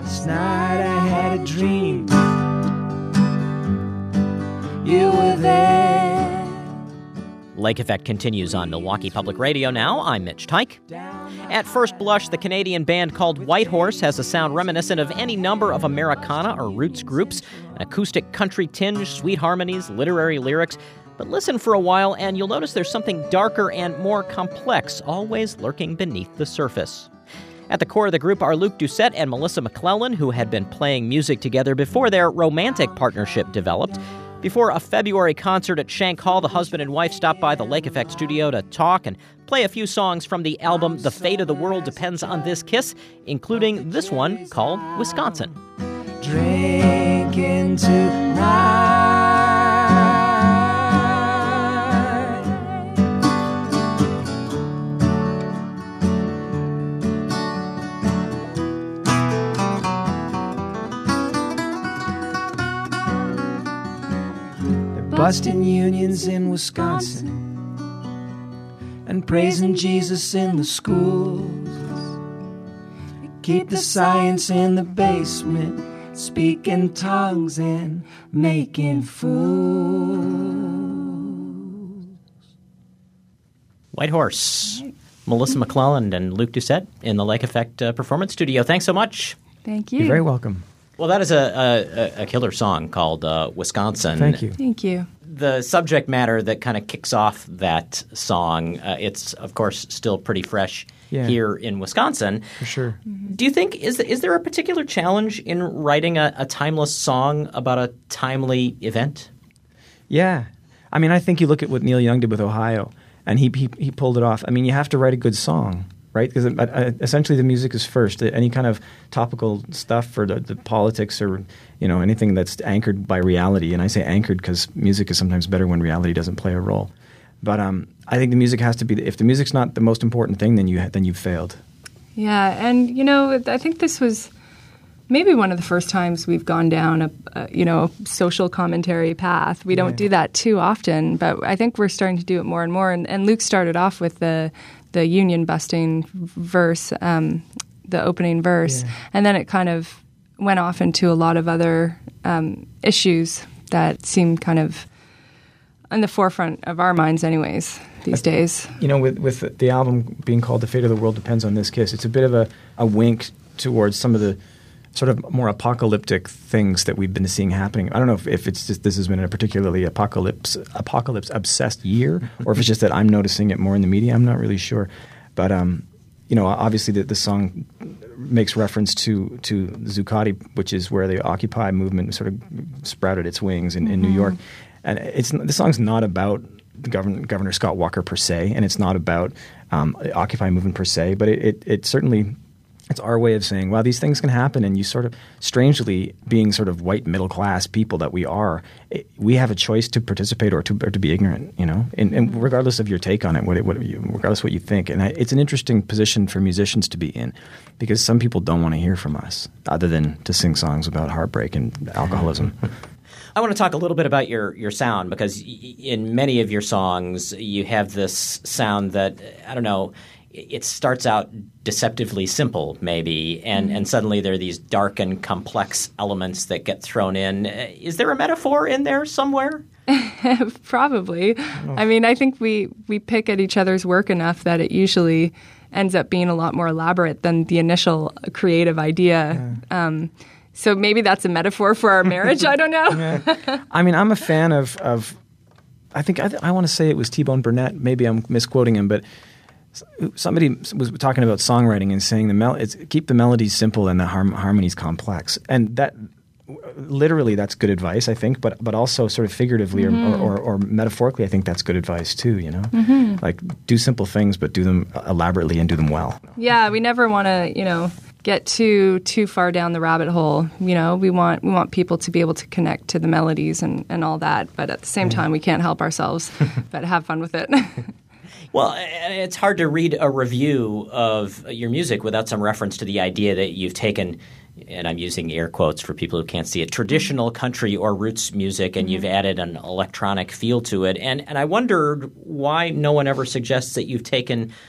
Last night I had a dream. You were there. Lake Effect continues on Milwaukee Public Radio now. I'm Mitch Tyke. At first blush, the Canadian band called Whitehorse has a sound reminiscent of any number of Americana or roots groups, an acoustic country tinge, sweet harmonies, literary lyrics. But listen for a while and you'll notice there's something darker and more complex always lurking beneath the surface. At the core of the group are Luke Doucette and Melissa McClellan, who had been playing music together before their romantic partnership developed. Before a February concert at Shank Hall, the husband and wife stopped by the Lake Effect studio to talk and play a few songs from the album The Fate of the World Depends on This Kiss, including this one called Wisconsin. Drinking tonight. Busting unions in Wisconsin and praising Jesus in the schools. Keep the science in the basement, speaking tongues and making fools. Whitehorse, Melissa McClellan and Luke Doucette in the Lake Effect Performance Studio. Thanks so much. Thank you. You're very welcome. Well, that is a killer song called Wisconsin. Thank you. Thank you. The subject matter that kind of kicks off that song, it's, of course, still pretty fresh here in Wisconsin. For sure. Do you think, is there a particular challenge in writing a timeless song about a timely event? Yeah. I mean, I think you look at what Neil Young did with Ohio, and he pulled it off. I mean, you have to write a good song, right? Because essentially the music is first. Any kind of topical stuff for the politics or anything that's anchored by reality, and I say anchored because music is sometimes better when reality doesn't play a role. But I think the music has to be. If the music's not the most important thing, then you've failed. Yeah, and I think this was maybe one of the first times we've gone down a social commentary path. We don't do that too often, but I think we're starting to do it more and more. And Luke started off with the union busting verse, the opening verse, and then it kind of went off into a lot of other issues that seem kind of in the forefront of our minds anyways these days. With the album being called The Fate of the World Depends on This Kiss, it's a bit of a wink towards some of the sort of more apocalyptic things that we've been seeing happening. I don't know if it's just this has been a particularly apocalypse-obsessed year, or if it's just that I'm noticing it more in the media. I'm not really sure. But, obviously the song makes reference to Zuccotti, which is where the Occupy movement sort of sprouted its wings in New York. And the song's not about Governor Scott Walker per se, and it's not about the Occupy movement per se, but it certainly – it's our way of saying, wow, these things can happen, and you sort of, strangely, being sort of white middle-class people that we are, we have a choice to participate or to be ignorant, and regardless of your take on it, regardless of what you think. And it's an interesting position for musicians to be in, because some people don't want to hear from us, other than to sing songs about heartbreak and alcoholism. I want to talk a little bit about your sound, because in many of your songs, you have this sound that, I don't know, it starts out deceptively simple, maybe, and suddenly there are these dark and complex elements that get thrown in. Is there a metaphor in there somewhere? Probably. I mean, I think we pick at each other's work enough that it usually ends up being a lot more elaborate than the initial creative idea. Yeah. So maybe that's a metaphor for our marriage. I don't know. Yeah. I mean, I'm a fan of I think I want to say it was T-Bone Burnett. Maybe I'm misquoting him, but somebody was talking about songwriting and saying keep the melodies simple and the harmonies complex, and that literally that's good advice, I think, but also sort of figuratively or metaphorically, I think that's good advice too. Like do simple things, but do them elaborately and do them well. Yeah, we never want to get too far down the rabbit hole. We want people to be able to connect to the melodies and all that, but at the same time, we can't help ourselves but have fun with it. Well, it's hard to read a review of your music without some reference to the idea that you've taken, and I'm using air quotes for people who can't see it, traditional country or roots music, and you've added an electronic feel to it. And I wondered why no one ever suggests that you've taken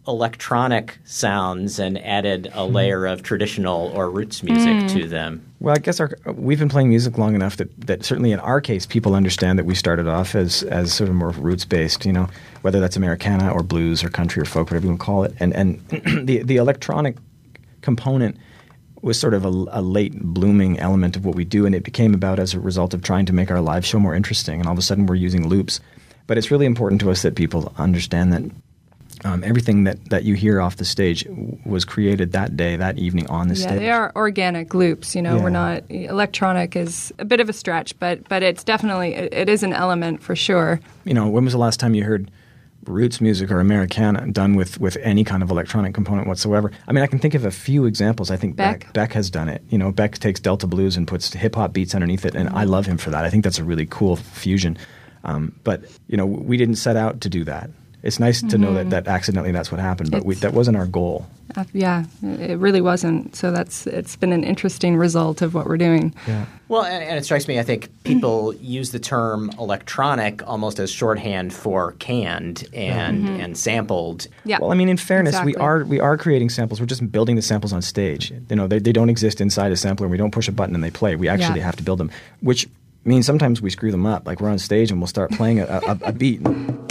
electronic sounds and added a layer of traditional or roots music to them? Well, I guess we've been playing music long enough that certainly in our case, people understand that we started off as sort of more roots-based, whether that's Americana or blues or country or folk, whatever you want to call it. And the electronic component was sort of a late blooming element of what we do, and it became about as a result of trying to make our live show more interesting, and all of a sudden we're using loops. But it's really important to us that people understand that everything that you hear off the stage was created that day, that evening on the stage. Yeah, they are organic loops. We're not – electronic is a bit of a stretch, but it's definitely – it is an element for sure. When was the last time you heard roots music or Americana done with any kind of electronic component whatsoever? I mean, I can think of a few examples. I think Beck has done it. Beck takes Delta blues and puts hip-hop beats underneath it, and I love him for that. I think that's a really cool fusion. But we didn't set out to do that. It's nice to know that accidentally that's what happened, but that wasn't our goal. Yeah, it really wasn't. So it's been an interesting result of what we're doing. Yeah. Well, and it strikes me, I think people use the term electronic almost as shorthand for canned and sampled. Yeah. Well, I mean, in fairness, exactly. we are creating samples. We're just building the samples on stage. They don't exist inside a sampler. We don't push a button and they play. We actually have to build them, which means sometimes we screw them up. Like we're on stage and we'll start playing a beat.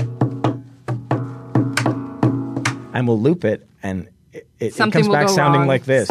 And we'll loop it, and it comes back sounding wrong. like this.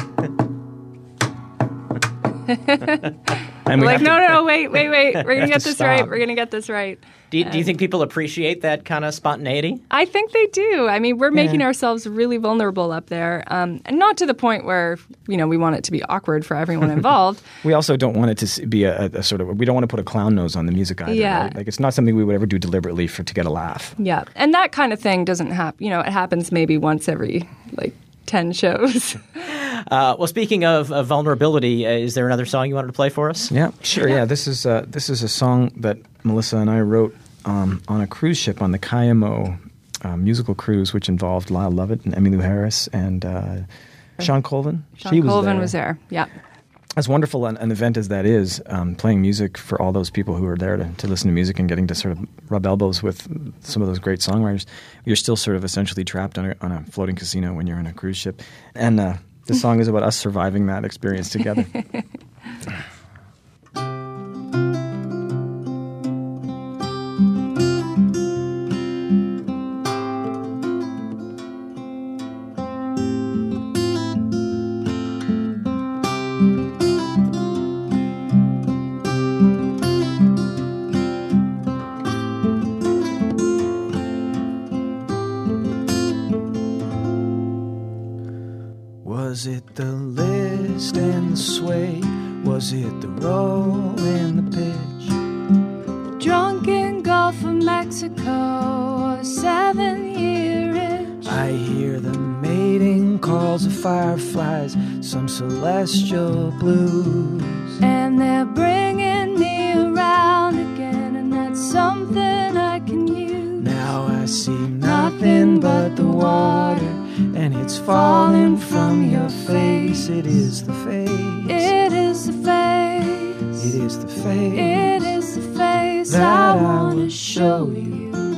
And we're like, no, wait. We're going to get this stop. right. We're going to get this right. Do you think people appreciate that kind of spontaneity? I think they do. I mean, we're making ourselves really vulnerable up there, and not to the point where we want it to be awkward for everyone involved. We also don't want it to be a sort of. We don't want to put a clown nose on the music either. Yeah. Right? Like it's not something we would ever do deliberately to get a laugh. Yeah, and that kind of thing doesn't happen. It happens maybe once every 10 shows. Well, speaking of vulnerability, is there another song you wanted to play for us? Yeah, sure. Yeah, this is a song that Melissa and I wrote on a cruise ship on the Cayamo musical cruise, which involved Lyle Lovett and Emmylou Harris and Sean Colvin. Sean Colvin was there. Yeah. As wonderful an event as that is, playing music for all those people who are there to listen to music and getting to sort of rub elbows with some of those great songwriters, you're still sort of essentially trapped on a floating casino when you're in a cruise ship. And the song is about us surviving that experience together. Was it the list and the sway? Was it the roll and the pitch? Drunken Gulf of Mexico, a 7-year itch. I hear the mating calls of fireflies, some celestial blues. And they're bringing me around again, and that's something I can use. Now I see nothing but the water, and it's falling from your face. It is the face. It is the face. It is the face. It is the face that I I want to would show you.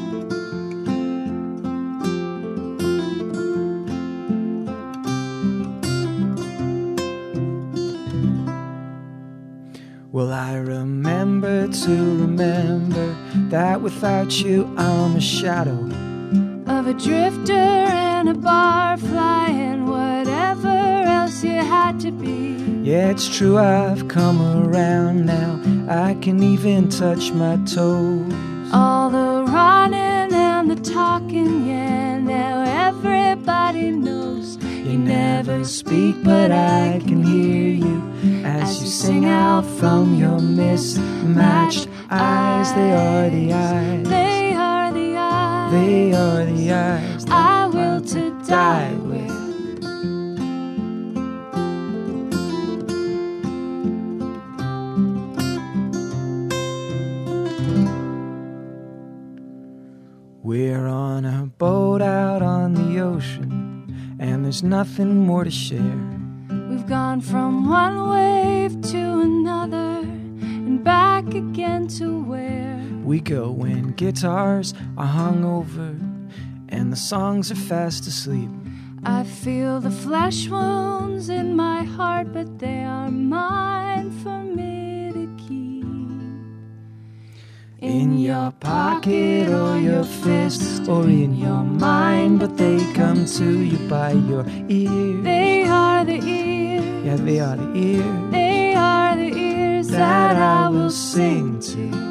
Well, I remember to remember that without you I'm a shadow Of a drifter and a barfly and whatever else you had to be. Yeah, it's true, I've come around now. I can even touch my toes. All the running and the talking, yeah, now everybody knows. You never speak, but I can hear you as you sing out from your mismatched eyes. They are the eyes. They are the eyes. They are the eyes that I will to die with. We're on a boat out on the ocean, and there's nothing more to share. We've gone from one wave to another and back again to where We go when guitars are hung over and the songs are fast asleep. I feel the flesh wounds in my heart, but they are mine for me to keep. In your pocket or your fist or in your mind, but they come to you by your ears. They are the ears. Yeah, they are the ears. They are the ears that I will sing to.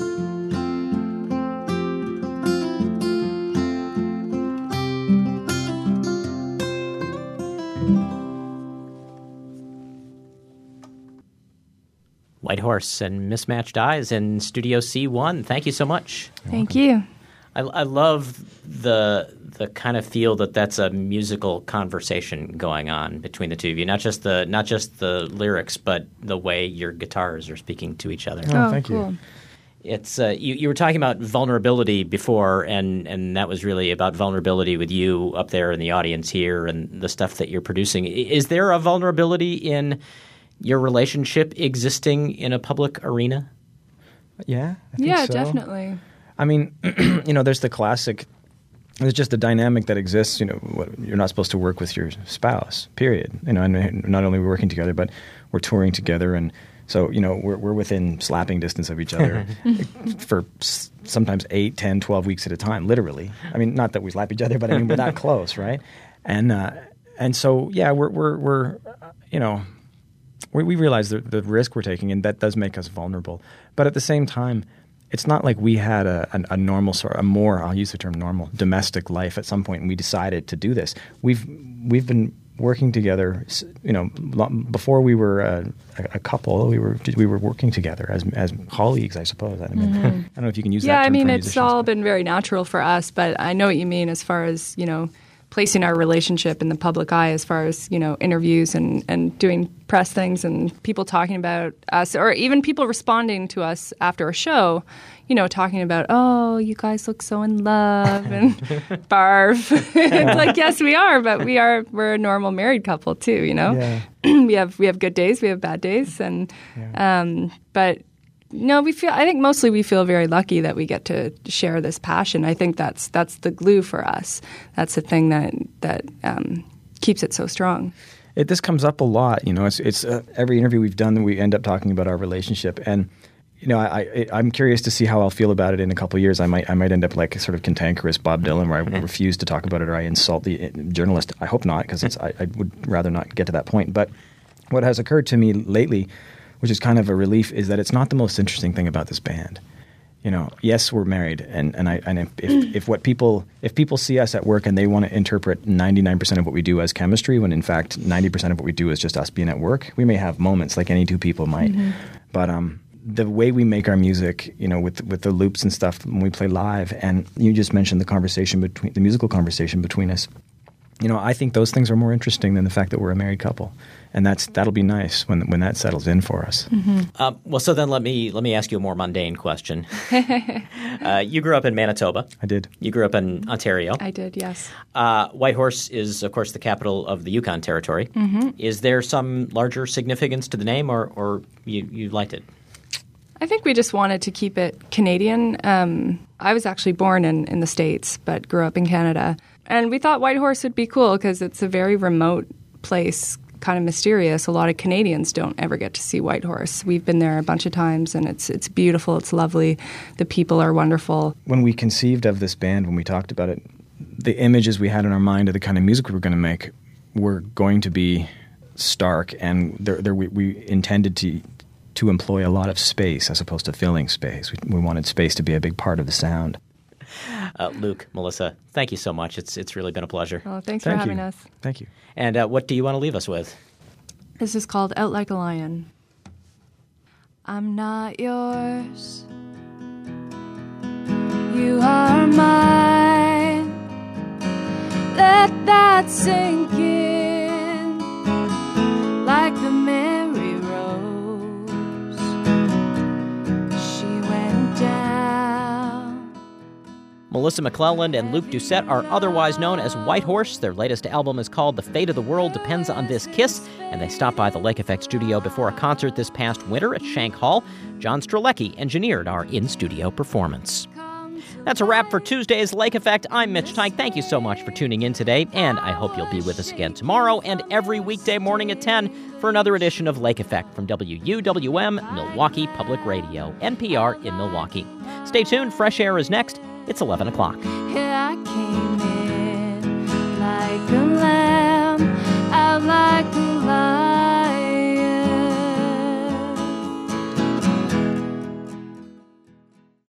White Horse and Mismatched Eyes in Studio C1. Thank you so much. Thank you. I love the kind of feel that that's a musical conversation going on between the two of you. Not just the lyrics, but the way your guitars are speaking to each other. Oh, thank cool. you. It's you were talking about vulnerability before, and that was really about vulnerability with you up there in the audience here and the stuff that you're producing. Is there a vulnerability in your relationship existing in a public arena? Yeah, I think Yeah, so. definitely. I mean, there's the classic. There's just the dynamic that exists. You're not supposed to work with your spouse. Period. And not only are we working together, but we're touring together, and so we're within slapping distance of each other for sometimes 8, 10, 12 weeks at a time. Literally. I mean, not that we slap each other, but I mean we're that close, right? And so yeah, we're we realize the risk we're taking, and that does make us vulnerable. But at the same time, it's not like we had a normal sort, a more, I'll use the term normal, domestic life at some point, and we decided to do this. We've been working together, before we were a couple. We were working together as colleagues, I suppose. I mean, I don't know if you can use that term. Yeah, I mean, for it's musicians, all but- been very natural for us, but I know what you mean as far as, placing our relationship in the public eye, as far as, interviews and doing press things and people talking about us, or even people responding to us after a show, talking about, oh, you guys look so in love, and barf. It's like, yes, we are, but we're a normal married couple too, Yeah. we have good days, we have bad days, and but no, I think mostly we feel very lucky that we get to share this passion. I think that's the glue for us. That's the thing that keeps it so strong. This comes up a lot. It's every interview we've done, we end up talking about our relationship, and I'm curious to see how I'll feel about it in a couple of years. I might end up like a sort of cantankerous Bob Dylan, where I refuse to talk about it, or I insult the journalist. I hope not, because I would rather not get to that point. But what has occurred to me lately, which is kind of a relief, is that it's not the most interesting thing about this band. Yes, we're married, and if people see us at work and they want to interpret 99% of what we do as chemistry, when in fact 90% of what we do is just us being at work, we may have moments like any two people might. But the way we make our music, with the loops and stuff when we play live, and you just mentioned the musical conversation between us. I think those things are more interesting than the fact that we're a married couple, and that'll be nice when that settles in for us. Well, so then let me ask you a more mundane question. You grew up in Manitoba. I did. You grew up in Ontario. I did, yes. Whitehorse is, of course, the capital of the Yukon Territory. Is there some larger significance to the name, or you liked it? I think we just wanted to keep it Canadian. I was actually born in the States, but grew up in Canada. And we thought Whitehorse would be cool because it's a very remote place, kind of mysterious. A lot of Canadians don't ever get to see Whitehorse. We've been there a bunch of times, and it's beautiful. It's lovely. The people are wonderful. When we conceived of this band, when we talked about it, the images we had in our mind of the kind of music we were going to make were going to be stark, and we intended to employ a lot of space as opposed to filling space. We wanted space to be a big part of the sound. Luke, Melissa, thank you so much. It's really been a pleasure. Well, thanks for having us. Thank you. And what do you want to leave us with? This is called Out Like a Lion. I'm not yours. You are mine. Let that sink in like the merry rose. She went down. Melissa McClelland and Luke Doucette are otherwise known as Whitehorse. Their latest album is called The Fate of the World Depends on This Kiss, and they stopped by the Lake Effect studio before a concert this past winter at Shank Hall. John Strelecki engineered our in-studio performance. That's a wrap for Tuesday's Lake Effect. I'm Mitch Teich. Thank you so much for tuning in today, and I hope you'll be with us again tomorrow and every weekday morning at 10 for another edition of Lake Effect from WUWM, Milwaukee Public Radio, NPR in Milwaukee. Stay tuned. Fresh Air is next. It's 11 o'clock.